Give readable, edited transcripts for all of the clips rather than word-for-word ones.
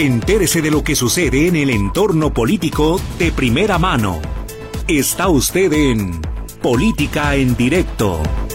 Entérese de lo que sucede en el entorno político de primera mano. Está usted en Política en Directo.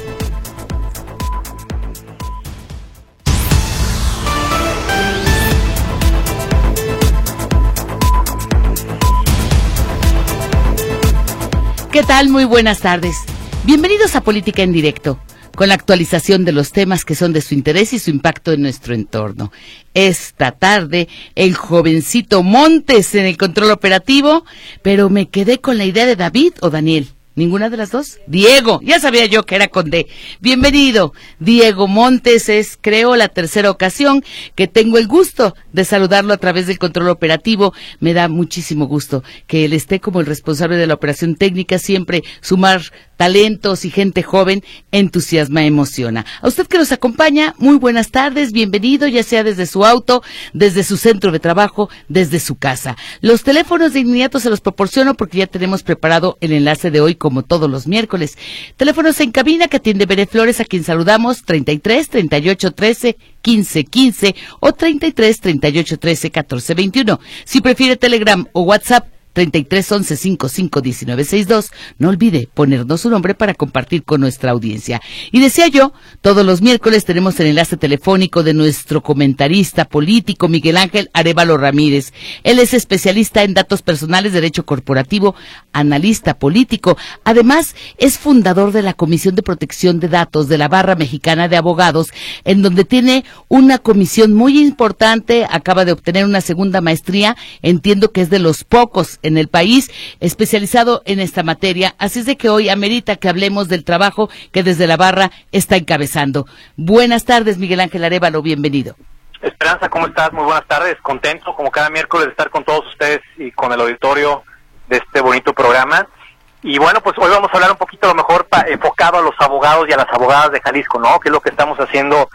¿Qué tal? Muy buenas tardes. Bienvenidos a Política en Directo, con la actualización de los temas que son de su interés y su impacto en nuestro entorno. Esta tarde, el jovencito Montes en el control operativo, pero me quedé con la idea de David o Daniel. ¿Ninguna de las dos? Diego, ya sabía yo que era con D. Bienvenido, Diego Montes. Es, creo, la tercera ocasión que tengo el gusto de saludarlo a través del control operativo. Me da muchísimo gusto que él esté como el responsable de la operación técnica. Siempre sumar talentos y gente joven entusiasma, emociona. A usted que nos acompaña, muy buenas tardes, bienvenido, ya sea desde su auto, desde su centro de trabajo, desde su casa. Los teléfonos de inmediato se los proporciono porque ya tenemos preparado el enlace de hoy como todos los miércoles. Teléfonos en cabina que atiende Bere Flores, a quien saludamos, 33 38 13 15 15 o 33 38 13 14 21. Si prefiere Telegram o WhatsApp, 33 11 55 19 62. No olvide ponernos su nombre para compartir con nuestra audiencia. Y decía yo, todos los miércoles tenemos el enlace telefónico de nuestro comentarista político Miguel Ángel Arévalo Ramírez. Él es especialista en datos personales, derecho corporativo, analista político. Además, es fundador de la Comisión de Protección de Datos de la Barra Mexicana de Abogados, en donde tiene una comisión muy importante. Acaba de obtener una segunda maestría. Entiendo que es de los pocos en el país especializado en esta materia, así es de que hoy amerita que hablemos del trabajo que desde la barra está encabezando. Buenas tardes, Miguel Ángel Arévalo, bienvenido. Esperanza, ¿cómo estás? Muy buenas tardes, contento como cada miércoles de estar con todos ustedes y con el auditorio de este bonito programa. Y bueno, pues hoy vamos a hablar un poquito a lo mejor enfocado a los abogados y a las abogadas de Jalisco, ¿no? Que es lo que estamos haciendo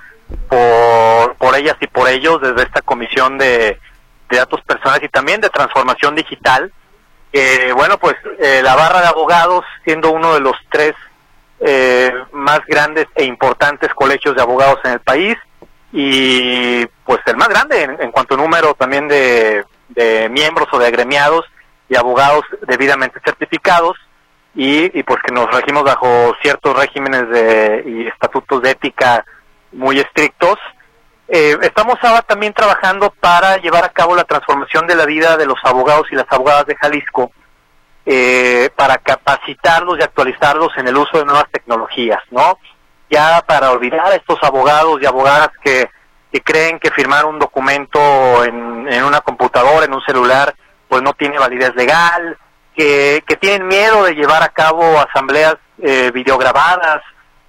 por ellas y por ellos desde esta comisión de datos personales y también de transformación digital. Bueno, pues la barra de abogados, siendo uno de los tres más grandes e importantes colegios de abogados en el país, y pues el más grande en cuanto a número también de miembros o de agremiados y abogados debidamente certificados, y pues que nos regimos bajo ciertos regímenes y estatutos de ética muy estrictos. Estamos ahora también trabajando para llevar a cabo la transformación de la vida de los abogados y las abogadas de Jalisco, para capacitarlos y actualizarlos en el uso de nuevas tecnologías, ¿no? Ya para olvidar a estos abogados y abogadas que creen que firmar un documento en una computadora, en un celular, pues no tiene validez legal, que tienen miedo de llevar a cabo asambleas videograbadas,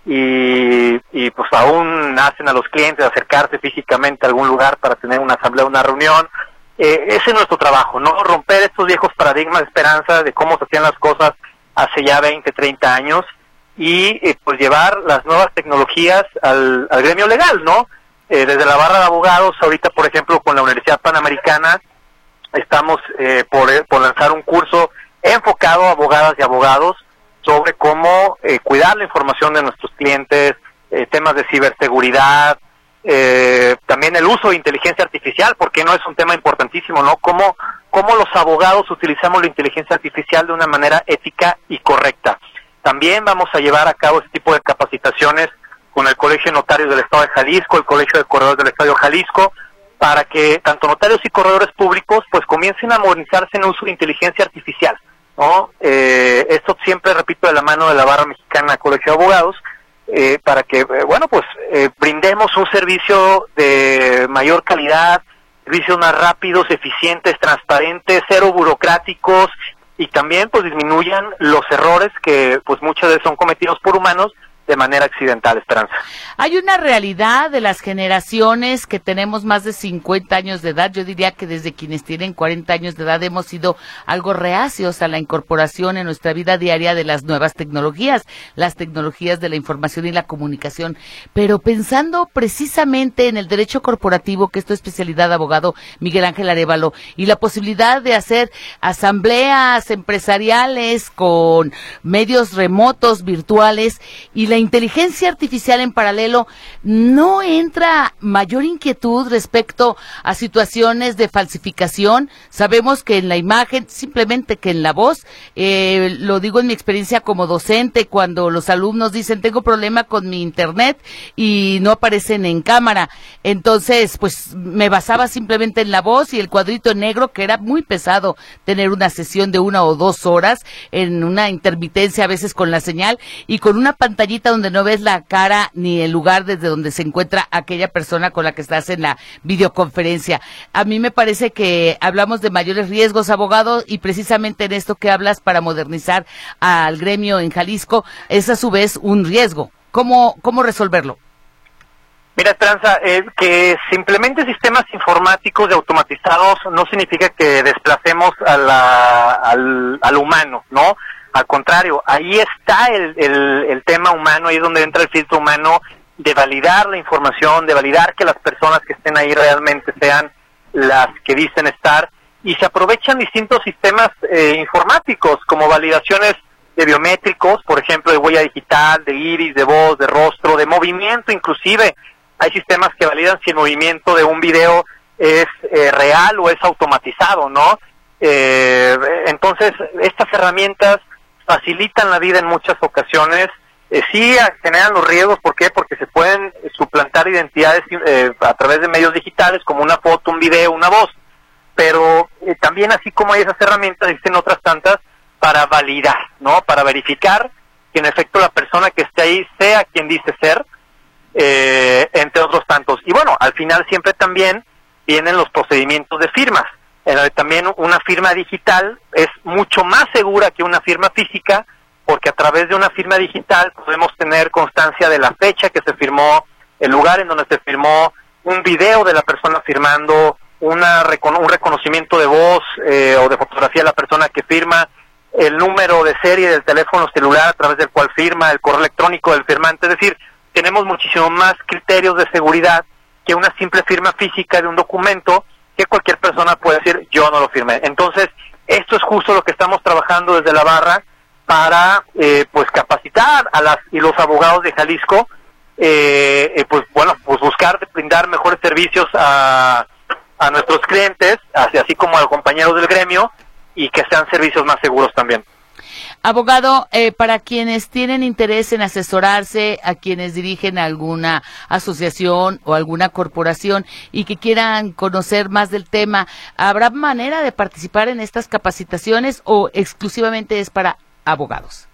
y pues aún hacen a los clientes acercarse físicamente a algún lugar para tener una asamblea, una reunión. Ese es nuestro trabajo, ¿no? Romper estos viejos paradigmas de Esperanza de cómo se hacían las cosas hace ya 20, 30 años y pues llevar las nuevas tecnologías al gremio legal, ¿no? Desde la barra de abogados, ahorita por ejemplo con la Universidad Panamericana, estamos por lanzar un curso enfocado a abogadas y abogados sobre cómo cuidar la información de nuestros clientes, temas de ciberseguridad, también el uso de inteligencia artificial, porque no es un tema importantísimo, ¿no? Cómo los abogados utilizamos la inteligencia artificial de una manera ética y correcta. También vamos a llevar a cabo este tipo de capacitaciones con el Colegio de Notarios del Estado de Jalisco, el Colegio de Corredores del Estado de Jalisco, para que tanto notarios y corredores públicos pues comiencen a modernizarse en el uso de inteligencia artificial, ¿no? Esto siempre, repito, de la mano de la Barra Mexicana Colegio de Abogados, para que, bueno, pues brindemos un servicio de mayor calidad, servicios más rápidos, eficientes, transparentes, cero burocráticos, y también pues disminuyan los errores que pues muchas veces son cometidos por humanos de manera accidental, Esperanza. Hay una realidad de las generaciones que tenemos más de 50 años de edad. Yo diría que desde quienes tienen 40 años de edad hemos sido algo reacios a la incorporación en nuestra vida diaria de las nuevas tecnologías, las tecnologías de la información y la comunicación. Pero pensando precisamente en el derecho corporativo, que es tu especialidad, abogado Miguel Ángel Arévalo, y la posibilidad de hacer asambleas empresariales con medios remotos, virtuales, y la inteligencia artificial en paralelo, ¿no entra mayor inquietud respecto a situaciones de falsificación? Sabemos que en la imagen, simplemente que en la voz, lo digo en mi experiencia como docente, cuando los alumnos dicen tengo problema con mi internet y no aparecen en cámara, entonces pues me basaba simplemente en la voz y el cuadrito negro, que era muy pesado tener una sesión de 1 o 2 horas en una intermitencia a veces con la señal y con una pantallita donde no ves la cara ni el lugar desde donde se encuentra aquella persona con la que estás en la videoconferencia. A mí me parece que hablamos de mayores riesgos, abogado, y precisamente en esto que hablas para modernizar al gremio en Jalisco es a su vez un riesgo. ¿Cómo resolverlo? Mira, Esperanza, que se implementen sistemas informáticos y automatizados no significa que desplacemos al humano, ¿no? Al contrario, ahí está el tema humano, ahí es donde entra el filtro humano de validar la información, de validar que las personas que estén ahí realmente sean las que dicen estar, y se aprovechan distintos sistemas informáticos como validaciones de biométricos, por ejemplo, de huella digital, de iris, de voz, de rostro, de movimiento inclusive. Hay sistemas que validan si el movimiento de un video es real o es automatizado, ¿no? Entonces, estas herramientas facilitan la vida en muchas ocasiones. Sí generan los riesgos, ¿por qué? Porque se pueden suplantar identidades a través de medios digitales como una foto, un video, una voz. Pero también, así como hay esas herramientas, existen otras tantas para validar, ¿no? Para verificar que en efecto la persona que esté ahí sea quien dice ser, entre otros tantos. Y bueno, al final siempre también vienen los procedimientos de firmas. También una firma digital es mucho más segura que una firma física, porque a través de una firma digital podemos tener constancia de la fecha que se firmó, el lugar en donde se firmó, un video de la persona firmando, un reconocimiento de voz o de fotografía de la persona que firma, el número de serie del teléfono celular a través del cual firma, el correo electrónico del firmante. Es decir, tenemos muchísimo más criterios de seguridad que una simple firma física de un documento que cualquier persona puede decir yo no lo firmé. Entonces, esto es justo lo que estamos trabajando desde la barra para pues capacitar a las y los abogados de Jalisco, pues buscar brindar mejores servicios a nuestros clientes, así como a los compañeros del gremio, y que sean servicios más seguros también. Abogado, para quienes tienen interés en asesorarse, a quienes dirigen alguna asociación o alguna corporación y que quieran conocer más del tema, ¿habrá manera de participar en estas capacitaciones o exclusivamente es para abogados?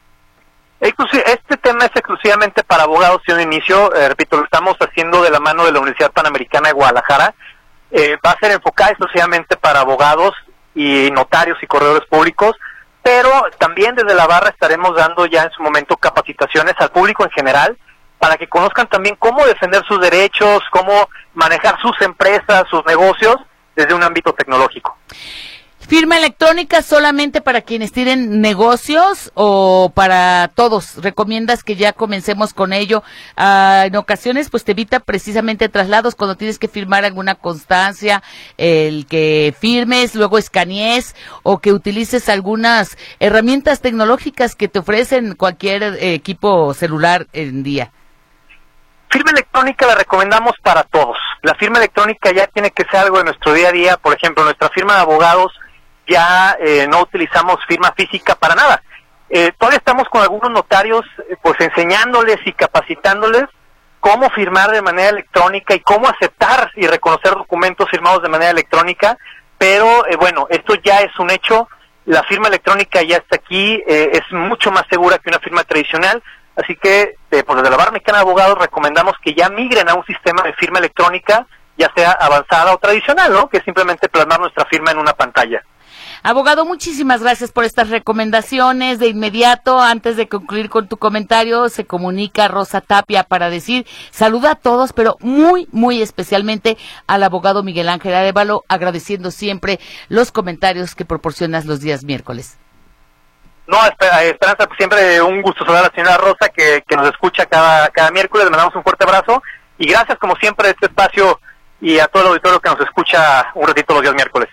Este tema es exclusivamente para abogados y un inicio, repito, lo estamos haciendo de la mano de la Universidad Panamericana de Guadalajara. Va a ser enfocada exclusivamente para abogados y notarios y corredores públicos, pero también desde la barra estaremos dando ya en su momento capacitaciones al público en general para que conozcan también cómo defender sus derechos, cómo manejar sus empresas, sus negocios desde un ámbito tecnológico. ¿Firma electrónica solamente para quienes tienen negocios o para todos? ¿Recomiendas que ya comencemos con ello? En ocasiones pues te evita precisamente traslados cuando tienes que firmar alguna constancia, el que firmes, luego escanees o que utilices algunas herramientas tecnológicas que te ofrecen cualquier equipo celular en día. Firma electrónica la recomendamos para todos. La firma electrónica ya tiene que ser algo de nuestro día a día. Por ejemplo, nuestra firma de abogados ya no utilizamos firma física para nada. Todavía estamos con algunos notarios pues enseñándoles y capacitándoles cómo firmar de manera electrónica y cómo aceptar y reconocer documentos firmados de manera electrónica, pero bueno, esto ya es un hecho. La firma electrónica ya está aquí, es mucho más segura que una firma tradicional, así que pues desde la Barra Mexicana de Abogados recomendamos que ya migren a un sistema de firma electrónica, ya sea avanzada o tradicional, ¿no? Que es simplemente plasmar nuestra firma en una pantalla. Abogado, muchísimas gracias por estas recomendaciones. De inmediato, antes de concluir con tu comentario, se comunica Rosa Tapia para decir, saluda a todos, pero muy, muy especialmente al abogado Miguel Ángel Arévalo, agradeciendo siempre los comentarios que proporcionas los días miércoles. No, Esperanza, pues siempre un gusto saludar a la señora Rosa, que nos escucha cada miércoles. Le mandamos un fuerte abrazo y gracias como siempre a este espacio y a todo el auditorio que nos escucha un ratito los días miércoles.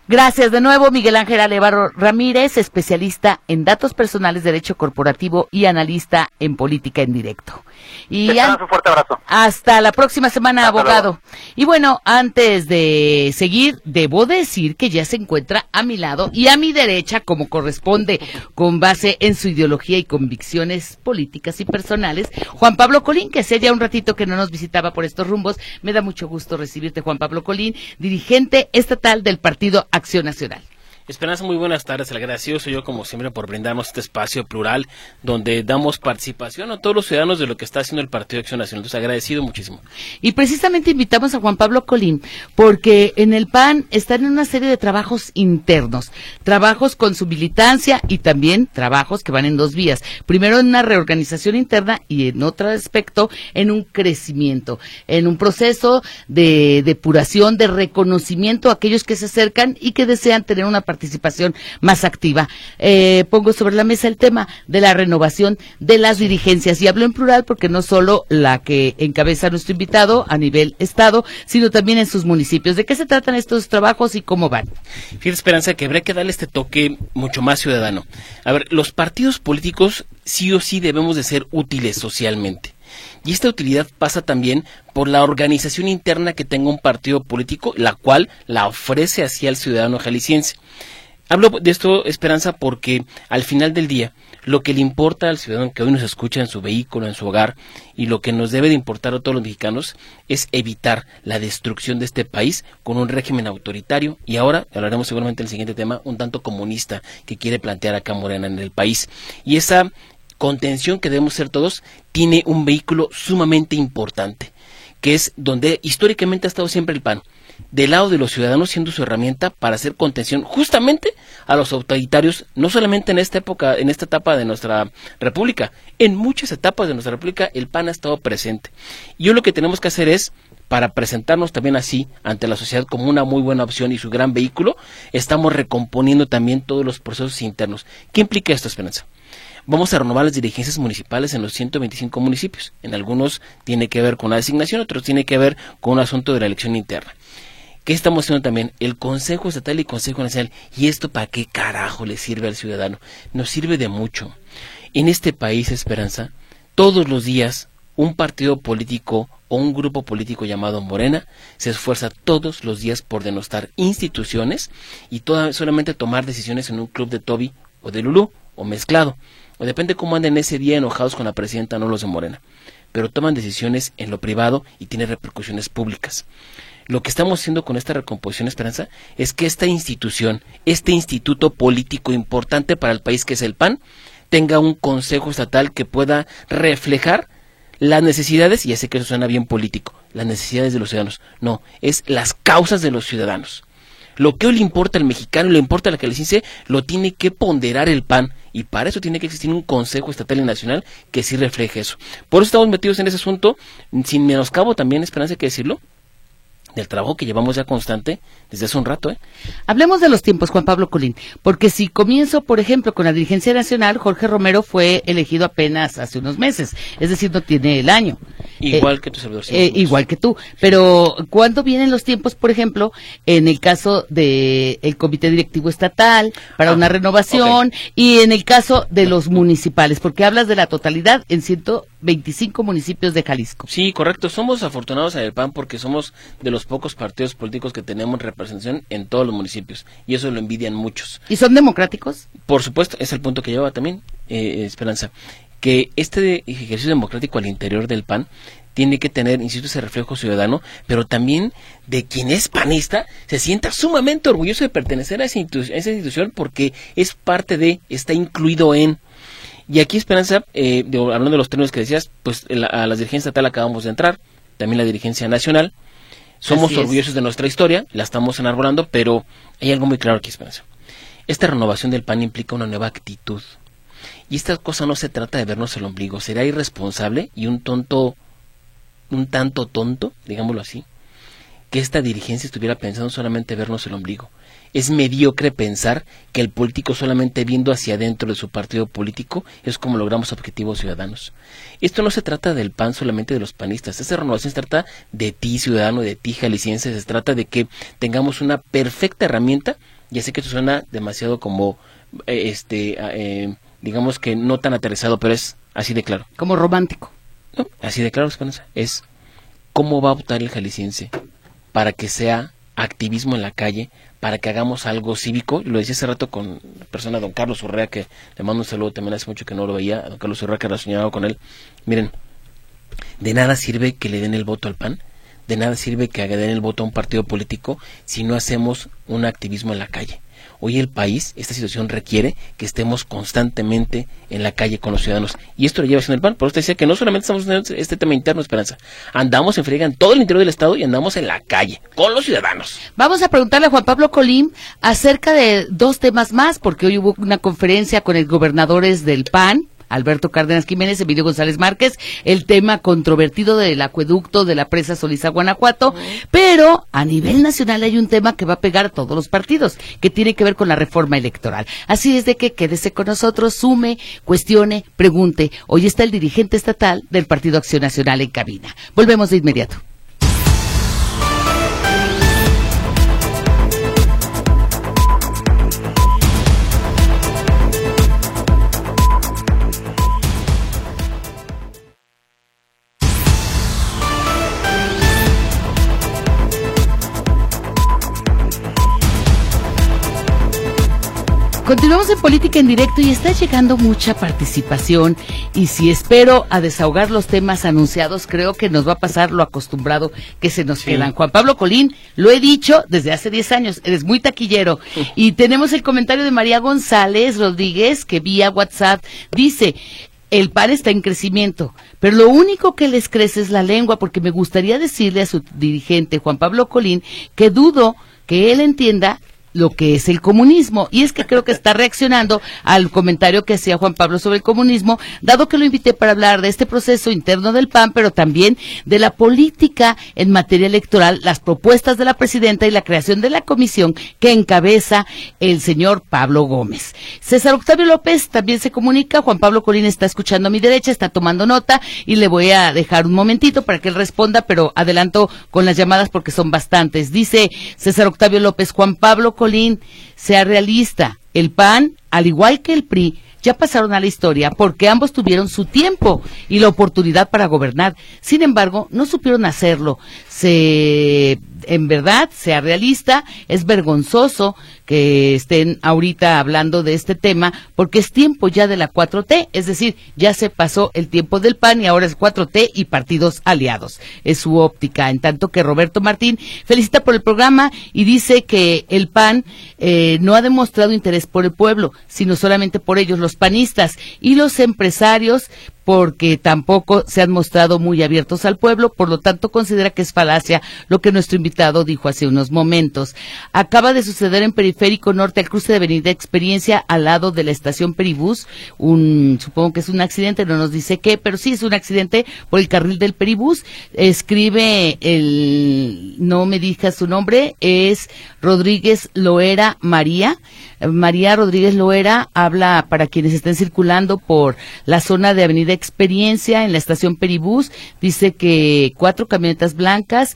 Gracias de nuevo, Miguel Ángel Alévaro Ramírez, especialista en datos personales, derecho corporativo y analista en política en directo. Y un fuerte abrazo. Hasta la próxima semana, Hasta abogado. luego. Y bueno, antes de seguir, debo decir que ya se encuentra a mi lado y a mi derecha, como corresponde, con base en su ideología y convicciones políticas y personales, Juan Pablo Colín, que hacía ya un ratito que no nos visitaba por estos rumbos. Me da mucho gusto recibirte, Juan Pablo Colín, dirigente estatal del Partido Acción Nacional. Esperanza, muy buenas tardes. El agradecido soy yo, como siempre, por brindarnos este espacio plural donde damos participación a todos los ciudadanos de lo que está haciendo el Partido de Acción Nacional. Entonces, agradecido muchísimo. Y precisamente invitamos a Juan Pablo Colín porque en el PAN están en una serie de trabajos internos, trabajos con su militancia y también trabajos que van en dos vías. Primero en una reorganización interna y en otro aspecto en un crecimiento, en un proceso de depuración, de reconocimiento a aquellos que se acercan y que desean tener una participación más activa. Pongo sobre la mesa el tema de la renovación de las dirigencias y hablo en plural porque no solo la que encabeza nuestro invitado a nivel estado, sino también en sus municipios. ¿De qué se tratan estos trabajos y cómo van? Fíjate, Esperanza, que habría que darle este toque mucho más ciudadano. A ver, los partidos políticos sí o sí debemos de ser útiles socialmente. Y esta utilidad pasa también por la organización interna que tenga un partido político, la cual la ofrece hacia el ciudadano jalisciense. Hablo de esto, Esperanza, porque al final del día, lo que le importa al ciudadano que hoy nos escucha en su vehículo, en su hogar, y lo que nos debe de importar a todos los mexicanos, es evitar la destrucción de este país con un régimen autoritario, y ahora, hablaremos seguramente del siguiente tema, un tanto comunista que quiere plantear acá Morena en el país. Y esa contención que debemos ser todos tiene un vehículo sumamente importante, que es donde históricamente ha estado siempre el PAN, del lado de los ciudadanos, siendo su herramienta para hacer contención justamente a los autoritarios, no solamente en esta época, en esta etapa de nuestra república, en muchas etapas de nuestra república el PAN ha estado presente. Y hoy lo que tenemos que hacer es, para presentarnos también así ante la sociedad como una muy buena opción y su gran vehículo, estamos recomponiendo también todos los procesos internos. ¿Qué implica esto, Esperanza? Vamos a renovar las dirigencias municipales en los 125 municipios. En algunos tiene que ver con la designación, otros tiene que ver con un asunto de la elección interna. ¿Qué estamos haciendo también? El Consejo Estatal y Consejo Nacional. ¿Y esto para qué carajo le sirve al ciudadano? Nos sirve de mucho. En este país, Esperanza, todos los días un partido político o un grupo político llamado Morena se esfuerza todos los días por denostar instituciones y solamente tomar decisiones en un club de Toby o de Lulú o mezclado. O depende cómo anden ese día enojados con la presidenta, no los de Morena. Pero toman decisiones en lo privado y tiene repercusiones públicas. Lo que estamos haciendo con esta recomposición, Esperanza, es que esta institución, este instituto político importante para el país que es el PAN, tenga un consejo estatal que pueda reflejar las necesidades, y ya sé que eso suena bien político, las necesidades de los ciudadanos. No, es las causas de los ciudadanos. Lo que hoy le importa al mexicano y le importa a la jalisciense, lo tiene que ponderar el PAN, y para eso tiene que existir un consejo estatal y nacional que sí refleje eso. Por eso estamos metidos en ese asunto, sin menoscabo también, Esperanza, hay que decirlo, del trabajo que llevamos ya constante desde hace un rato. Hablemos de los tiempos, Juan Pablo Colín, porque si comienzo, por ejemplo, con la dirigencia nacional, Jorge Romero fue elegido apenas hace unos meses, es decir, no tiene el año. Igual que tu servidor. Igual que tú, pero ¿cuándo vienen los tiempos, por ejemplo, en el caso del Comité Directivo Estatal, para una renovación, y en el caso de los municipales? Porque hablas de la totalidad en 125 municipios de Jalisco. Sí, correcto. Somos afortunados en el PAN porque somos de los pocos partidos políticos que tenemos representación en todos los municipios, y eso lo envidian muchos. ¿Y son democráticos? Por supuesto, es el punto que lleva también, Esperanza, que este ejercicio democrático al interior del PAN tiene que tener, insisto, ese reflejo ciudadano, pero también de quien es panista se sienta sumamente orgulloso de pertenecer a esa institución porque es parte de, está incluido en. Y aquí, Esperanza, hablando de los términos que decías, pues a la dirigencia estatal acabamos de entrar, también la dirigencia nacional. Somos orgullosos de nuestra historia, la estamos enarbolando, pero hay algo muy claro aquí, Esperanza. Esta renovación del PAN implica una nueva actitud. Y esta cosa no se trata de vernos el ombligo. Será irresponsable y un tanto tonto, digámoslo así, que esta dirigencia estuviera pensando solamente vernos el ombligo. Es mediocre pensar que el político solamente viendo hacia adentro de su partido político es como logramos objetivos ciudadanos. Esto no se trata del PAN solamente de los panistas. Esta renovación se trata de ti, ciudadano, de ti, jalisciense. Se trata de que tengamos una perfecta herramienta Ya sé que esto suena demasiado como, digamos que no tan aterrizado, pero es así de claro. Como romántico. No, así de claro, Esperanza. Es cómo va a votar el jalisciense para que sea activismo en la calle, para que hagamos algo cívico. Lo decía hace rato con la persona, don Carlos Urrea, que le mando un saludo, también hace mucho que no lo veía, don Carlos Urrea, que era soñado con él. Miren, de nada sirve que le den el voto al PAN, de nada sirve que le den el voto a un partido político si no hacemos un activismo en la calle. Hoy el país, esta situación requiere que estemos constantemente en la calle con los ciudadanos. Y esto lo lleva haciendo el PAN. Por eso te decía que no solamente estamos en este tema interno, Esperanza. Andamos en friega en todo el interior del Estado y andamos en la calle con los ciudadanos. Vamos a preguntarle a Juan Pablo Colín acerca de 2 temas más, porque hoy hubo una conferencia con exgobernadores del PAN, Alberto Cárdenas Jiménez, Emilio González Márquez, el tema controvertido del acueducto de la presa Soliza, Guanajuato, pero a nivel nacional hay un tema que va a pegar a todos los partidos, que tiene que ver con la reforma electoral. Así es de que quédese con nosotros, sume, cuestione, pregunte. Hoy está el dirigente estatal del Partido Acción Nacional en cabina. Volvemos de inmediato. Continuamos en Política en Directo y está llegando mucha participación, y si espero a desahogar los temas anunciados, creo que nos va a pasar lo acostumbrado que se nos quedan. Juan Pablo Colín, lo he dicho desde hace 10 años, eres muy taquillero. Y tenemos el comentario de María González Rodríguez, que vía WhatsApp dice: el PAN está en crecimiento, pero lo único que les crece es la lengua, porque me gustaría decirle a su dirigente, Juan Pablo Colín, que dudo que él entienda lo que es el comunismo. Y es que creo que está reaccionando al comentario que hacía Juan Pablo sobre el comunismo, dado que lo invité para hablar de este proceso interno del PAN, pero también de la política en materia electoral, las propuestas de la presidenta y la creación de la comisión que encabeza el señor Pablo Gómez. César Octavio López también se comunica. Juan Pablo Colín está escuchando a mi derecha, está tomando nota, y le voy a dejar un momentito para que él responda, pero adelanto con las llamadas porque son bastantes. Dice César Octavio López: Juan Pablo Colín, sea realista. El PAN, al igual que el PRI, ya pasaron a la historia porque ambos tuvieron su tiempo y la oportunidad para gobernar. Sin embargo, no supieron hacerlo. En verdad, sea realista, es vergonzoso que estén ahorita hablando de este tema, porque es tiempo ya de la 4T, es decir, ya se pasó el tiempo del PAN y ahora es 4T y partidos aliados. Es su óptica. En tanto que Roberto Martín felicita por el programa y dice que el PAN no ha demostrado interés por el pueblo, sino solamente por ellos, los panistas, y los empresarios, porque tampoco se han mostrado muy abiertos al pueblo. Por lo tanto, considera que es falacia lo que nuestro invitado dijo hace unos momentos. Acaba de suceder en Periférico Norte, al cruce de Avenida Experiencia, al lado de la estación Peribús, supongo que es un accidente, no nos dice qué, pero sí es un accidente por el carril del Peribús. Escribe no me diga su nombre, es Rodríguez Loera María Rodríguez Loera, habla para quienes estén circulando por la zona de Avenida Experiencia en la estación Peribús. Dice que 4 camionetas blancas,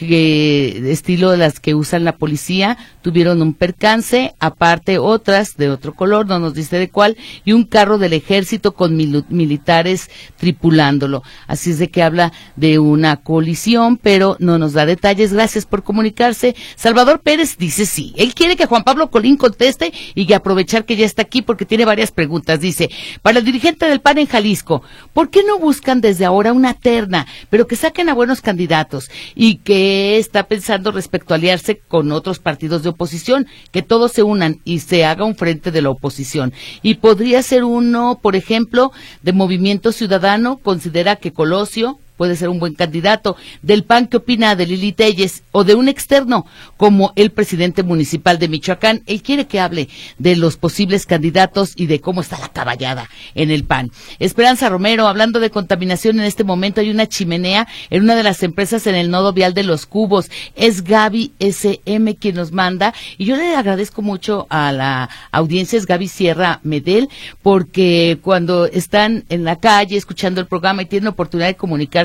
que estilo de las que usan la policía, tuvieron un percance, aparte otras de otro color, no nos dice de cuál, y un carro del ejército con militares tripulándolo. Así es de que habla de una colisión, pero no nos da detalles. Gracias por comunicarse. Salvador Pérez dice sí, él quiere que Juan Pablo Colín conteste y que aprovechar que ya está aquí porque tiene varias preguntas. Dice: para el dirigente del PAN en Jalisco, ¿por qué no buscan desde ahora una terna, pero que saquen a buenos candidatos? Y que está pensando respecto a aliarse con otros partidos de oposición, que todos se unan y se haga un frente de la oposición. Y podría ser uno, por ejemplo, de Movimiento Ciudadano. Considera que Colosio puede ser un buen candidato. Del PAN, ¿qué opina de Lili Telles? O de un externo, como el presidente municipal de Michoacán. Él quiere que hable de los posibles candidatos y de cómo está la caballada en el PAN. Esperanza Romero, hablando de contaminación, en este momento hay una chimenea en una de las empresas en el nodo vial de Los Cubos. Es Gaby SM quien nos manda, y yo le agradezco mucho a la audiencia, es Gaby Sierra Medel, porque cuando están en la calle escuchando el programa y tienen oportunidad de comunicarse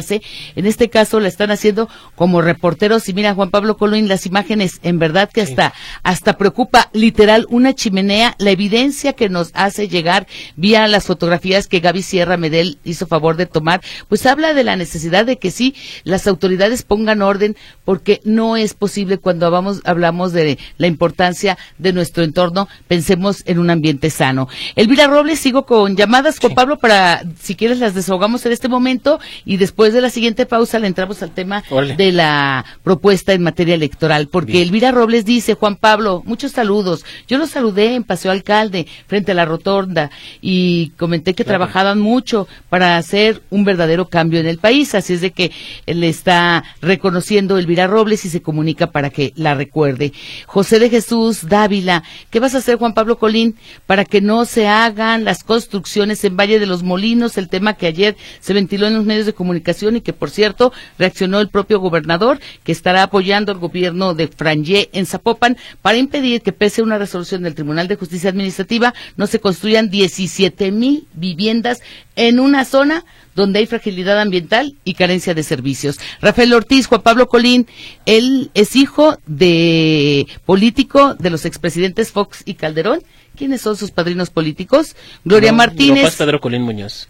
hace. En este caso la están haciendo como reporteros, y mira, Juan Pablo Colín, las imágenes, en verdad que hasta preocupa, literal, una chimenea, la evidencia que nos hace llegar vía las fotografías que Gaby Sierra Medel hizo favor de tomar, pues habla de la necesidad de que sí, las autoridades pongan orden, porque no es posible cuando hablamos de la importancia de nuestro entorno, pensemos en un ambiente sano. Elvira Robles, sigo con llamadas, Juan Pablo, para, si quieres, las desahogamos en este momento, y después de la siguiente pausa le entramos al tema de la propuesta en materia electoral, porque Elvira Robles dice: Juan Pablo, muchos saludos, yo los saludé en Paseo Alcalde, frente a la rotonda, y comenté que trabajaban mucho para hacer un verdadero cambio en el país, así es de que le está reconociendo Elvira Robles y se comunica para que la recuerde. José de Jesús Dávila, ¿qué vas a hacer, Juan Pablo Colín, para que no se hagan las construcciones en Valle de los Molinos? El tema que ayer se ventiló en los medios de comunicación y que, por cierto, reaccionó el propio gobernador, que estará apoyando al gobierno de Franje en Zapopan para impedir que, pese a una resolución del Tribunal de Justicia Administrativa, no se construyan 17,000 viviendas en una zona donde hay fragilidad ambiental y carencia de servicios. Rafael Ortiz, Juan Pablo Colín, él es hijo de político de los expresidentes Fox y Calderón. ¿Quiénes son sus padrinos políticos? Gloria Martínez. Mi papá es Pedro Colín Muñoz.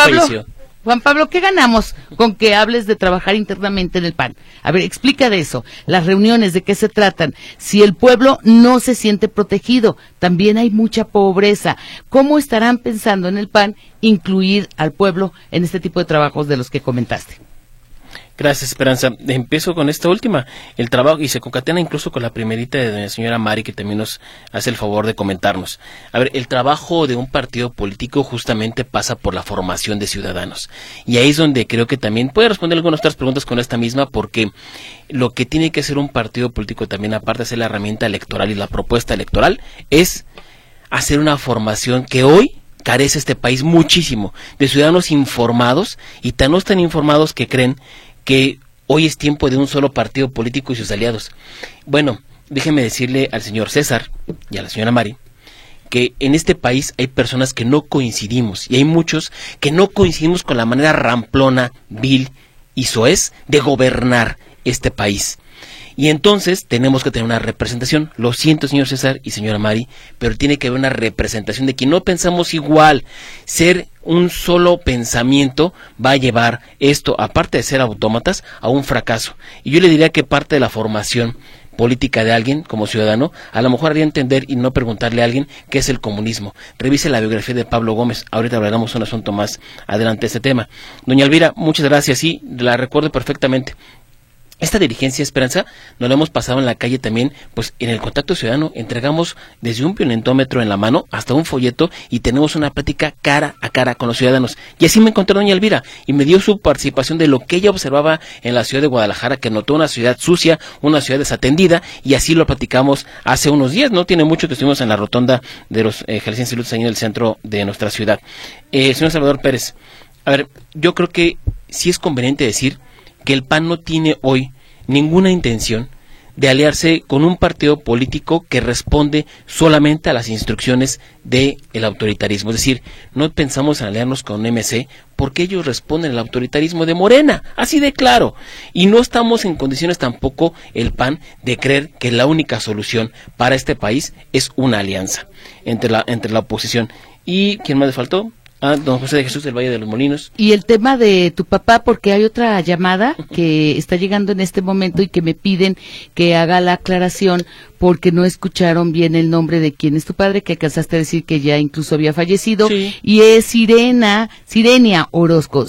Juan Pablo, ¿qué ganamos con que hables de trabajar internamente en el PAN? A ver, explica de eso. Las reuniones, ¿de qué se tratan? Si el pueblo no se siente protegido, también hay mucha pobreza. ¿Cómo estarán pensando en el PAN incluir al pueblo en este tipo de trabajos de los que comentaste? Gracias, Esperanza. Empiezo con esta última, el trabajo, y se concatena incluso con la primerita de la señora Mari, que también nos hace el favor de comentarnos. A ver, el trabajo de un partido político justamente pasa por la formación de ciudadanos. Y ahí es donde creo que también puede responder algunas otras preguntas con esta misma, porque lo que tiene que hacer un partido político también, aparte de ser la herramienta electoral y la propuesta electoral, es hacer una formación que hoy carece este país muchísimo, de ciudadanos informados, y tan no tan informados que creen que hoy es tiempo de un solo partido político y sus aliados. Bueno, déjeme decirle al señor César y a la señora Mari que en este país hay personas que no coincidimos, y hay muchos que no coincidimos con la manera ramplona, vil y soez de gobernar este país. Y entonces tenemos que tener una representación. Lo siento, señor César y señora Mari, pero tiene que haber una representación de que no pensamos igual. Ser un solo pensamiento va a llevar esto, aparte de ser autómatas, a un fracaso. Y yo le diría que parte de la formación política de alguien como ciudadano, a lo mejor haría entender y no preguntarle a alguien qué es el comunismo. Revise la biografía de Pablo Gómez. Ahorita hablaremos un asunto más adelante de este tema. Doña Elvira, muchas gracias. Sí, la recuerdo perfectamente. Esta dirigencia, Esperanza, nos la hemos pasado en la calle también, pues en el contacto ciudadano entregamos desde un violentómetro en la mano hasta un folleto, y tenemos una plática cara a cara con los ciudadanos. Y así me encontré doña Elvira, y me dio su participación de lo que ella observaba en la ciudad de Guadalajara, que notó una ciudad sucia, una ciudad desatendida, y así lo platicamos hace unos días. No tiene mucho que estuvimos en la rotonda de los jaliscienses Lutos, ahí en el centro de nuestra ciudad. Señor Salvador Pérez, a ver, yo creo que sí es conveniente decir que el PAN no tiene hoy ninguna intención de aliarse con un partido político que responde solamente a las instrucciones del autoritarismo. Es decir, no pensamos en aliarnos con MC porque ellos responden al autoritarismo de Morena, así de claro. Y no estamos en condiciones tampoco, el PAN, de creer que la única solución para este país es una alianza entre la oposición. ¿Y quién más le faltó? Don José de Jesús del Valle de los Molinos. Y el tema de tu papá, porque hay otra llamada que está llegando en este momento y que me piden que haga la aclaración porque no escucharon bien el nombre de quién es tu padre, que alcanzaste a decir que ya incluso había fallecido. Sí. Y es Sirenia Orozco,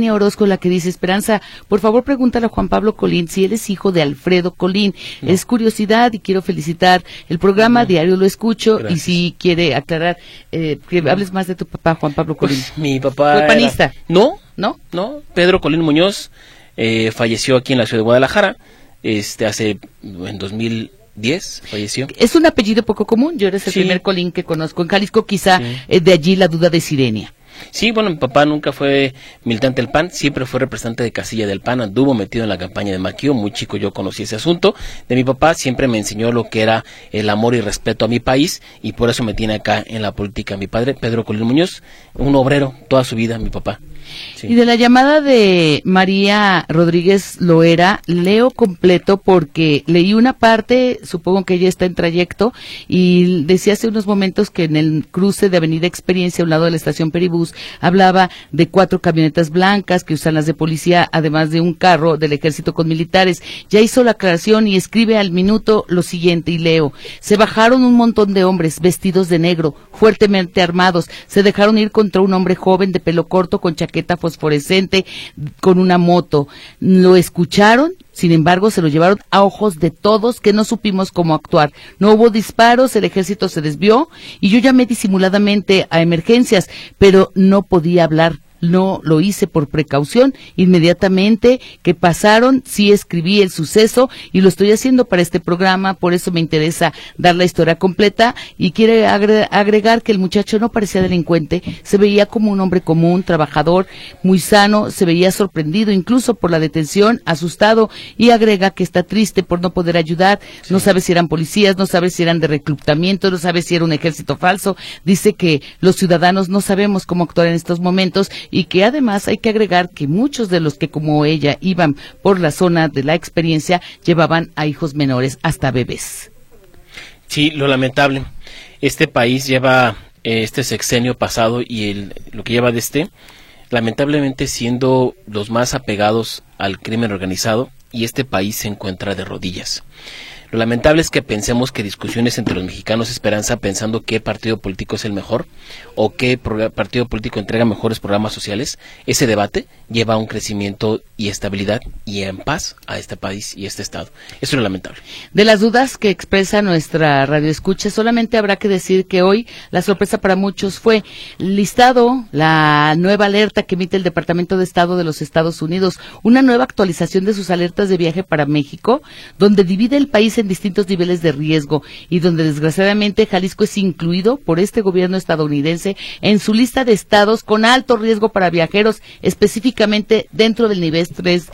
la que dice: Esperanza, por favor pregúntale a Juan Pablo Colín si él es hijo de Alfredo Colín. No. Es curiosidad y quiero felicitar el programa, diario lo escucho. Gracias. Y si quiere aclarar, que hables más de tu papá, Juan Pablo Colín. Pues, mi papá ¿fue panista? No, Pedro Colín Muñoz falleció aquí en la ciudad de Guadalajara, en 2010 falleció. Es un apellido poco común, yo eres el primer Colín que conozco en Jalisco, quizá de allí la duda de Sirenia. Sí, bueno, mi papá nunca fue militante del PAN, siempre fue representante de casilla del PAN, anduvo metido en la campaña de Maquio, muy chico yo conocí ese asunto de mi papá, siempre me enseñó lo que era el amor y respeto a mi país, y por eso me tiene acá en la política mi padre, Pedro Colín Muñoz, un obrero toda su vida, mi papá. Sí. Y de la llamada de María Rodríguez Loera, leo completo porque leí una parte, supongo que ella está en trayecto, y decía hace unos momentos que en el cruce de Avenida Experiencia, a un lado de la estación Peribús, hablaba de 4 camionetas blancas que usan las de policía, además de un carro del ejército con militares. Ya hizo la aclaración y escribe al minuto lo siguiente, y leo: se bajaron un montón de hombres vestidos de negro, fuertemente armados, se dejaron ir contra un hombre joven de pelo corto con chaqueta fosforescente con una moto. Lo escucharon, sin embargo se lo llevaron a ojos de todos, que no supimos cómo actuar. No hubo disparos, el ejército se desvió y yo llamé disimuladamente a emergencias, pero no podía hablar. No lo hice por precaución. Inmediatamente que pasaron, sí escribí el suceso y lo estoy haciendo para este programa, por eso me interesa dar la historia completa. Y quiere agregar que el muchacho no parecía delincuente, se veía como un hombre común, trabajador, muy sano, se veía sorprendido incluso por la detención, asustado, y agrega que está triste por no poder ayudar. Sí. No sabe si eran policías, no sabe si eran de reclutamiento, no sabe si era un ejército falso. Dice que los ciudadanos no sabemos cómo actuar en estos momentos, y que además hay que agregar que muchos de los que como ella iban por la zona de la Experiencia llevaban a hijos menores, hasta bebés. Sí, lo lamentable. Este país lleva este sexenio pasado y lo que lleva de lamentablemente siendo los más apegados al crimen organizado, y este país se encuentra de rodillas. Lo lamentable es que pensemos que discusiones entre los mexicanos esperanza pensando qué partido político es el mejor o qué partido político entrega mejores programas sociales. Ese debate lleva a un crecimiento y estabilidad y en paz a este país y este estado. Eso es lo lamentable. De las dudas que expresa nuestra radioescucha, solamente habrá que decir que hoy la sorpresa para muchos fue listado la nueva alerta que emite el Departamento de Estado de los Estados Unidos, una nueva actualización de sus alertas de viaje para México, donde divide el país en distintos niveles de riesgo y donde desgraciadamente Jalisco es incluido por este gobierno estadounidense en su lista de estados con alto riesgo para viajeros, específicamente dentro del nivel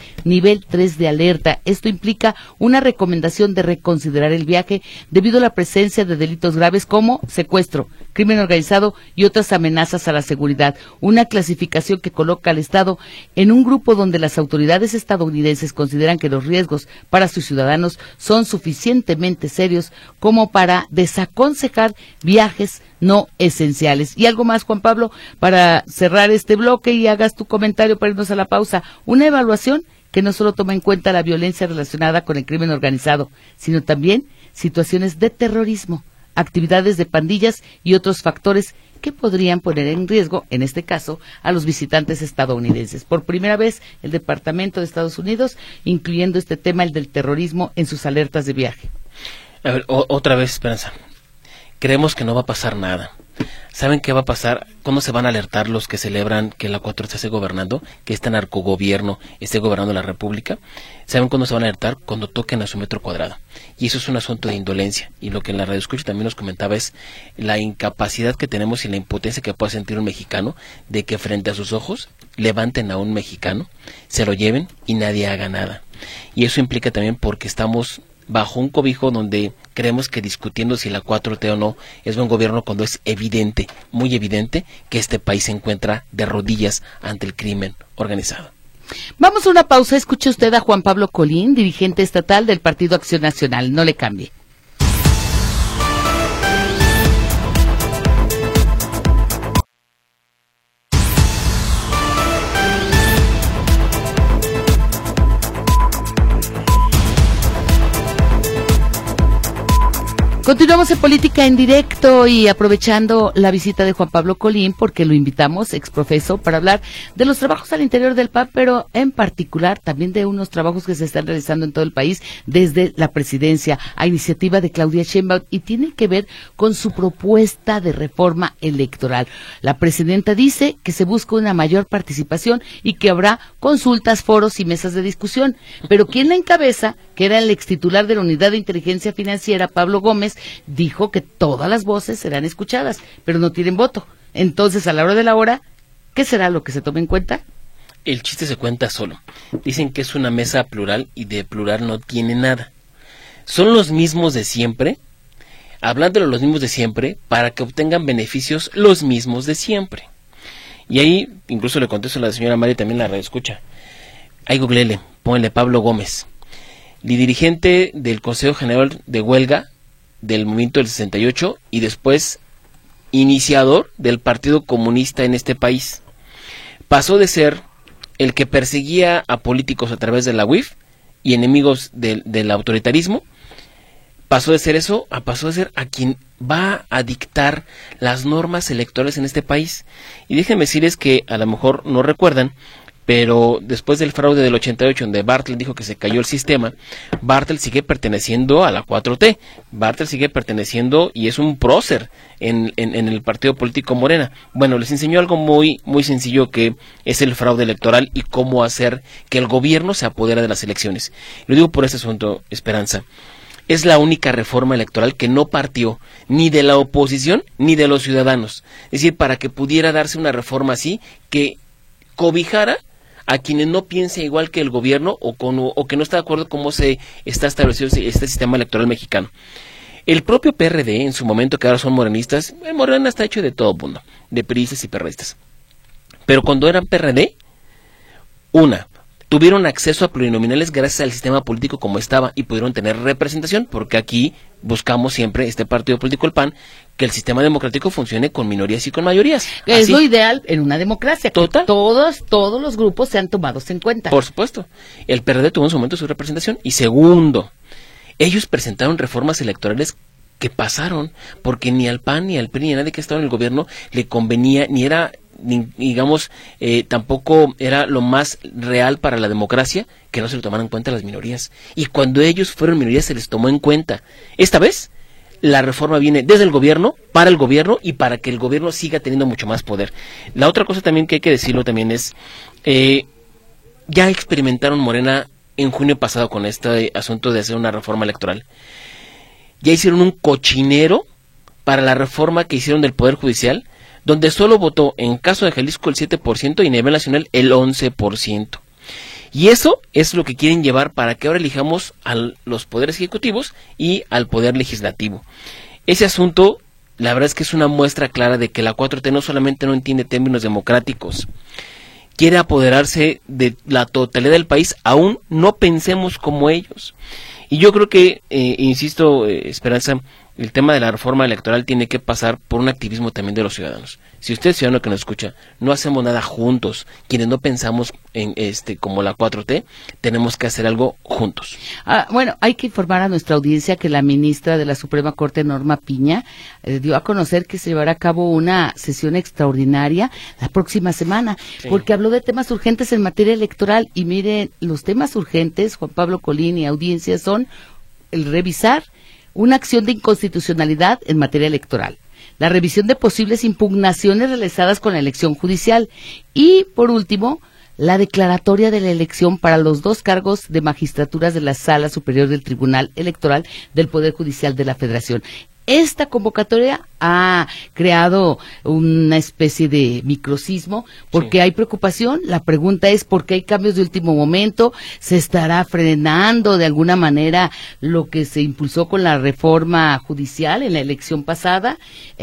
3 de alerta. Esto implica una recomendación de reconsiderar el viaje debido a la presencia de delitos graves como secuestro, crimen organizado y otras amenazas a la seguridad. Una clasificación que coloca al Estado en un grupo donde las autoridades estadounidenses consideran que los riesgos para sus ciudadanos son suficientemente serios como para desaconsejar viajes no esenciales. Y algo más, Juan Pablo, para cerrar este bloque y hagas tu comentario para irnos a la pausa. Una evaluación que no solo toma en cuenta la violencia relacionada con el crimen organizado, sino también situaciones de terrorismo, actividades de pandillas y otros factores que podrían poner en riesgo, en este caso, a los visitantes estadounidenses. Por primera vez, el Departamento de Estados Unidos, incluyendo este tema, el del terrorismo, en sus alertas de viaje. A ver, otra vez, Esperanza. Creemos que no va a pasar nada. ¿Saben qué va a pasar? ¿Cuándo se van a alertar los que celebran que la 4T esté gobernando, que este narcogobierno esté gobernando la República? ¿Saben cuándo se van a alertar? Cuando toquen a su metro cuadrado. Y eso es un asunto de indolencia. Y lo que en la radio escucha también nos comentaba es la incapacidad que tenemos y la impotencia que puede sentir un mexicano de que frente a sus ojos levanten a un mexicano, se lo lleven y nadie haga nada. Y eso implica también porque estamos bajo un cobijo donde creemos que discutiendo si la 4T o no es buen gobierno, cuando es evidente, muy evidente, que este país se encuentra de rodillas ante el crimen organizado. Vamos a una pausa. Escuche usted a Juan Pablo Colín, dirigente estatal del Partido Acción Nacional. No le cambie. Continuamos en Política en Directo y aprovechando la visita de Juan Pablo Colín, porque lo invitamos, exprofeso, para hablar de los trabajos al interior del PAN, pero en particular también de unos trabajos que se están realizando en todo el país desde la presidencia, a iniciativa de Claudia Sheinbaum, y tiene que ver con su propuesta de reforma electoral. La presidenta dice que se busca una mayor participación y que habrá consultas, foros y mesas de discusión, pero quien la encabeza, que era el extitular de la Unidad de Inteligencia Financiera, Pablo Gómez, dijo que todas las voces serán escuchadas, pero no tienen voto. Entonces, a la hora de la hora, ¿qué será lo que se tome en cuenta? El chiste se cuenta solo. Dicen que es una mesa plural y de plural no tiene nada. Son los mismos de siempre, hablando de los mismos de siempre, para que obtengan beneficios los mismos de siempre. Y ahí incluso le contesto a la señora Mari, también la escucha. Ahí googlele, ponle Pablo Gómez, dirigente del Consejo General de Huelga del movimiento del 68 y después iniciador del Partido Comunista en este país. Pasó de ser el que perseguía a políticos a través de la UIF y enemigos del autoritarismo, pasó de ser eso pasó de ser a quien va a dictar las normas electorales en este país. Y déjenme decirles que a lo mejor no recuerdan, pero después del fraude del 88, donde Bartlett dijo que se cayó el sistema, Bartlett sigue perteneciendo a la 4T, Bartlett sigue perteneciendo y es un prócer en el partido político Morena. Bueno, les enseñó algo muy, muy sencillo, que es el fraude electoral y cómo hacer que el gobierno se apodere de las elecciones. Lo digo por este asunto, Esperanza. Es la única reforma electoral que no partió ni de la oposición ni de los ciudadanos. Es decir, para que pudiera darse una reforma así que cobijara a quienes no piensen igual que el gobierno o que no está de acuerdo cómo se está establecido este sistema electoral mexicano. El propio PRD, en su momento, que ahora son morenistas, Morena está hecho de todo mundo, de priistas y perredistas. Pero cuando eran PRD, tuvieron acceso a plurinominales gracias al sistema político como estaba y pudieron tener representación, porque aquí buscamos siempre, este partido político, el PAN, que el sistema democrático funcione con minorías y con mayorías. Es lo ideal en una democracia, que ¿Total? todos los grupos sean tomados en cuenta. Por supuesto. El PRD tuvo en su momento su representación. Y segundo, ellos presentaron reformas electorales que pasaron, porque ni al PAN, ni al PRI, ni a nadie que estaba en el gobierno le convenía, tampoco era lo más real para la democracia que no se le tomaran en cuenta las minorías. Y cuando ellos fueron minorías se les tomó en cuenta. Esta vez la reforma viene desde el gobierno, para el gobierno y para que el gobierno siga teniendo mucho más poder. La otra cosa también que hay que decirlo también es, ya experimentaron Morena en junio pasado con este asunto de hacer una reforma electoral. Ya hicieron un cochinero para la reforma que hicieron del Poder Judicial, donde solo votó en caso de Jalisco el 7% y a nivel nacional el 11%. Y eso es lo que quieren llevar para que ahora elijamos a los poderes ejecutivos y al poder legislativo. Ese asunto, la verdad es que es una muestra clara de que la 4T no solamente no entiende términos democráticos, quiere apoderarse de la totalidad del país, aún no pensemos como ellos. Y yo creo que, insisto, Esperanza, el tema de la reforma electoral tiene que pasar por un activismo también de los ciudadanos. Si usted, ciudadano que nos escucha, no hacemos nada juntos, quienes no pensamos en como la 4T, tenemos que hacer algo juntos. Bueno, hay que informar a nuestra audiencia que la ministra de la Suprema Corte, Norma Piña, dio a conocer que se llevará a cabo una sesión extraordinaria la próxima semana, sí, porque habló de temas urgentes en materia electoral. Y miren, los temas urgentes, Juan Pablo Colín y audiencia, son el revisar una acción de inconstitucionalidad en materia electoral, la revisión de posibles impugnaciones realizadas con la elección judicial y, por último, la declaratoria de la elección para los 2 cargos de magistraturas de la Sala Superior del Tribunal Electoral del Poder Judicial de la Federación. Esta convocatoria ha creado una especie de microsismo porque hay preocupación. La pregunta es ¿por qué hay cambios de último momento? ¿Se estará frenando de alguna manera lo que se impulsó con la reforma judicial en la elección pasada?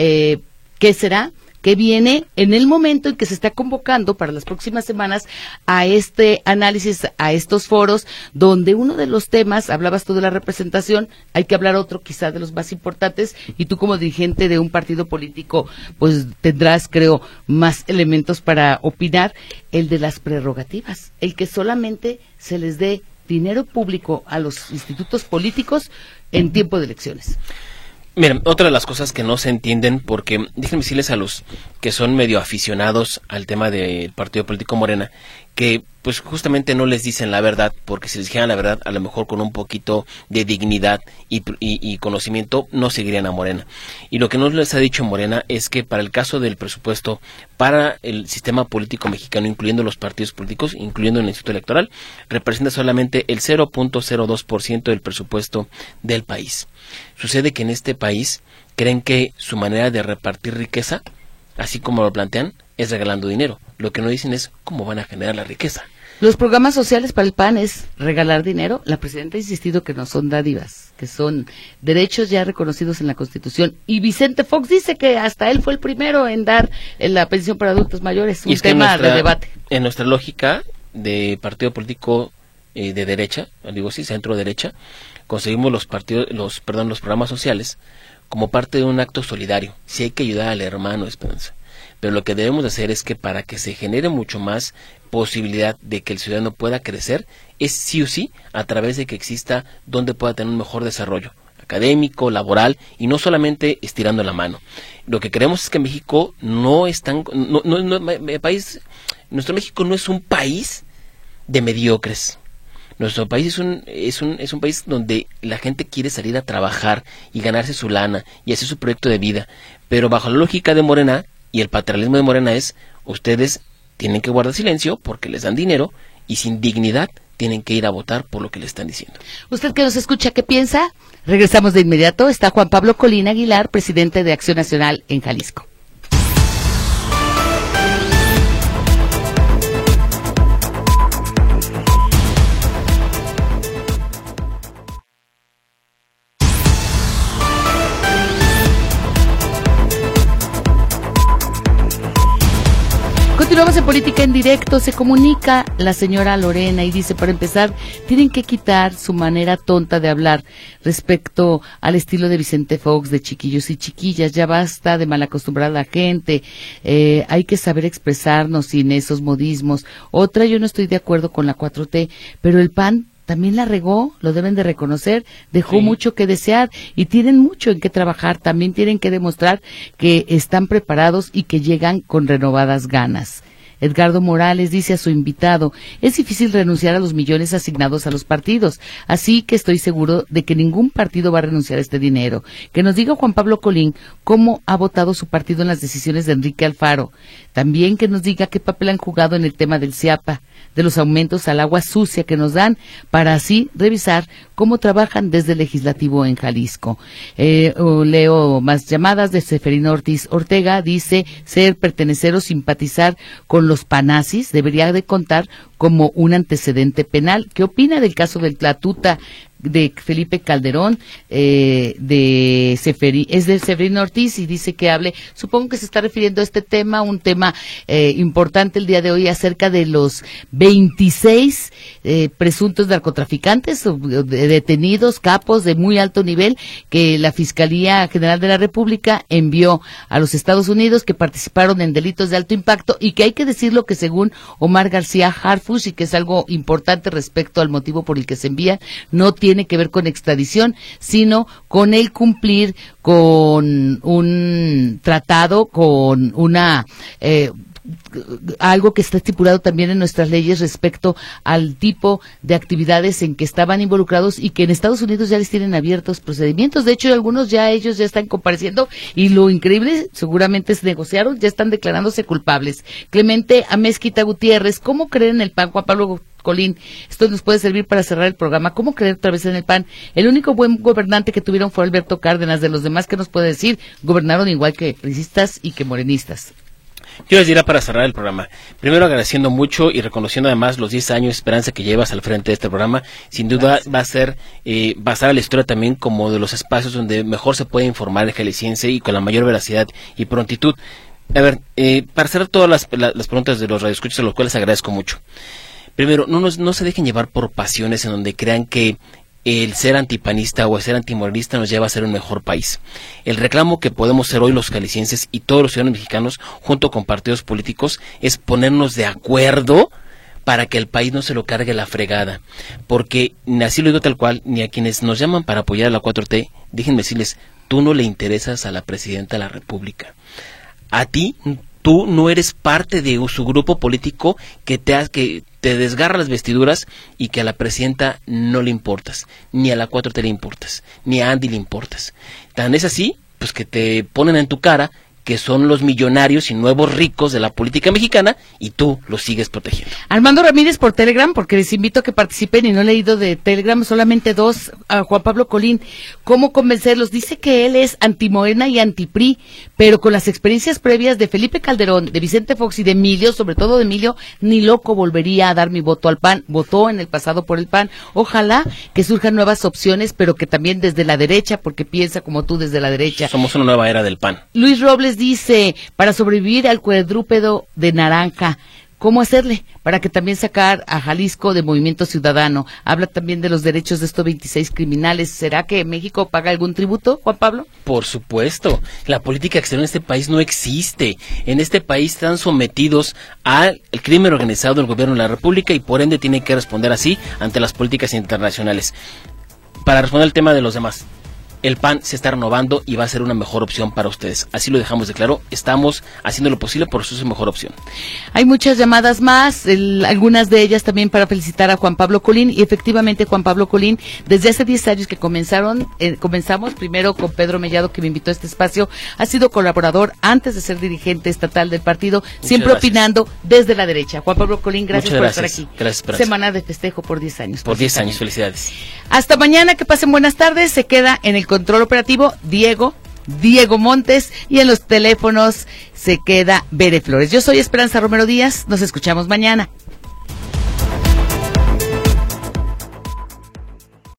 ¿Qué será? Que viene en el momento en que se está convocando para las próximas semanas a este análisis, a estos foros, donde uno de los temas, hablabas tú de la representación, hay que hablar otro quizá de los más importantes, y tú como dirigente de un partido político, pues tendrás, creo, más elementos para opinar, el de las prerrogativas, el que solamente se les dé dinero público a los institutos políticos en tiempo de elecciones. Miren, otra de las cosas que no se entienden, porque déjenme decirles a los que son medio aficionados al tema del partido político Morena, que pues justamente no les dicen la verdad, porque si les dijeran la verdad, a lo mejor con un poquito de dignidad y conocimiento no seguirían a Morena. Y lo que no les ha dicho Morena es que para el caso del presupuesto para el sistema político mexicano, incluyendo los partidos políticos, incluyendo el Instituto Electoral, representa solamente el 0.02% del presupuesto del país. Sucede que en este país creen que su manera de repartir riqueza, así como lo plantean, es regalando dinero. Lo que no dicen es cómo van a generar la riqueza. Los programas sociales para el PAN es regalar dinero. La presidenta ha insistido que no son dádivas, que son derechos ya reconocidos en la Constitución. Y Vicente Fox dice que hasta él fue el primero en dar la pensión para adultos mayores, un tema de debate. En nuestra lógica de partido político de derecha, digo sí, centro derecha, conseguimos los programas sociales como parte de un acto solidario. Sí hay que ayudar al hermano, Esperanza, pero lo que debemos hacer es que para que se genere mucho más posibilidad de que el ciudadano pueda crecer, es sí o sí a través de que exista donde pueda tener un mejor desarrollo académico, laboral, y no solamente estirando la mano. Lo que queremos es que México nuestro México no es un país de mediocres. Nuestro país es un país donde la gente quiere salir a trabajar y ganarse su lana y hacer su proyecto de vida, pero bajo la lógica de Morena y el patriarcalismo de Morena es: ustedes tienen que guardar silencio porque les dan dinero y sin dignidad tienen que ir a votar por lo que le están diciendo. ¿Usted que nos escucha, qué piensa? Regresamos de inmediato. Está Juan Pablo Colín Aguilar, presidente de Acción Nacional en Jalisco. Continuamos en Política en Directo. Se comunica la señora Lorena y dice, para empezar, tienen que quitar su manera tonta de hablar respecto al estilo de Vicente Fox, de chiquillos y chiquillas. Ya basta de malacostumbrar a la gente. Hay que saber expresarnos sin esos modismos. Otra, yo no estoy de acuerdo con la 4T, pero el PAN también la regó, lo deben de reconocer, dejó mucho que desear y tienen mucho en qué trabajar. También tienen que demostrar que están preparados y que llegan con renovadas ganas. Edgardo Morales dice a su invitado, es difícil renunciar a los millones asignados a los partidos, así que estoy seguro de que ningún partido va a renunciar a este dinero. Que nos diga Juan Pablo Colín cómo ha votado su partido en las decisiones de Enrique Alfaro. También que nos diga qué papel han jugado en el tema del CIAPA, de los aumentos al agua sucia que nos dan, para así revisar cómo trabajan desde el legislativo en Jalisco. Leo más llamadas de Seferino Ortiz Ortega, dice pertenecer o simpatizar con los panazis debería de contar como un antecedente penal. ¿Qué opina del caso del Tlatuta de Felipe Calderón, de Seferino Ortiz, y dice que hable, supongo que se está refiriendo a este tema, un tema importante el día de hoy acerca de los 26 presuntos narcotraficantes detenidos, capos de muy alto nivel, que la Fiscalía General de la República envió a los Estados Unidos, que participaron en delitos de alto impacto, y que hay que decirlo que según Omar García Harfuch, y que es algo importante respecto al motivo por el que se envían, no tiene que ver con extradición, sino con el cumplir con un tratado, con una algo que está estipulado también en nuestras leyes respecto al tipo de actividades en que estaban involucrados y que en Estados Unidos ya les tienen abiertos procedimientos. De hecho, ellos ya están compareciendo y lo increíble, seguramente se negociaron, ya están declarándose culpables. Clemente Amezquita Gutiérrez, ¿cómo creer en el PAN? Juan Pablo Colín, esto nos puede servir para cerrar el programa. ¿Cómo creer otra vez en el PAN? El único buen gobernante que tuvieron fue Alberto Cárdenas. De los demás, ¿qué nos puede decir? Gobernaron igual que priistas y que morenistas. Yo les diría para cerrar el programa, primero agradeciendo mucho y reconociendo además los 10 años de Esperanza que llevas al frente de este programa. Sin duda va a ser basada la historia también como de los espacios donde mejor se puede informar el jalisciense y con la mayor veracidad y prontitud. A ver, para cerrar todas las preguntas de los radioescuchas, a los cuales agradezco mucho. Primero, no se dejen llevar por pasiones en donde crean que el ser antipanista o el ser antimorenista nos lleva a ser un mejor país. El reclamo que podemos ser hoy los jaliscienses y todos los ciudadanos mexicanos, junto con partidos políticos, es ponernos de acuerdo para que el país no se lo cargue la fregada. Porque, así lo digo tal cual, ni a quienes nos llaman para apoyar a la 4T, déjenme decirles, tú no le interesas a la presidenta de la República. A ti, tú no eres parte de su grupo político que te desgarra las vestiduras y que a la presidenta no le importas, ni a la 4T le importas, ni a Andy le importas. Tan es así, pues que te ponen en tu cara que son los millonarios y nuevos ricos de la política mexicana, y tú los sigues protegiendo. Armando Ramírez por Telegram, porque les invito a que participen y no he leído de Telegram, solamente dos, a Juan Pablo Colín. ¿Cómo convencerlos? Dice que él es anti-Morena y anti-PRI, pero con las experiencias previas de Felipe Calderón, de Vicente Fox y de Emilio, sobre todo de Emilio, ni loco volvería a dar mi voto al PAN. Votó en el pasado por el PAN. Ojalá que surjan nuevas opciones, pero que también desde la derecha, porque piensa como tú desde la derecha. Somos una nueva era del PAN. Luis Robles dice, para sobrevivir al cuadrúpedo de naranja, ¿cómo hacerle? Para que también sacar a Jalisco de Movimiento Ciudadano. Habla también de los derechos de estos 26 criminales. ¿Será que México paga algún tributo, Juan Pablo? Por supuesto. La política exterior en este país no existe. En este país están sometidos al crimen organizado del gobierno de la República y por ende tienen que responder así ante las políticas internacionales. Para responder al tema de los demás, el PAN se está renovando y va a ser una mejor opción para ustedes. Así lo dejamos de claro. Estamos haciendo lo posible por su mejor opción. Hay muchas llamadas más, algunas de ellas también para felicitar a Juan Pablo Colín. Y efectivamente, Juan Pablo Colín, desde hace 10 años que comenzamos primero con Pedro Mellado, que me invitó a este espacio, ha sido colaborador antes de ser dirigente estatal del partido, siempre opinando desde la derecha. Juan Pablo Colín, gracias por estar aquí. Gracias, Esperanza. Semana de festejo por 10 años. Por 10 años, felicidades. Hasta mañana, que pasen buenas tardes. Se queda en el control operativo Diego Montes, y en los teléfonos se queda Bere Flores. Yo soy Esperanza Romero Díaz, nos escuchamos mañana.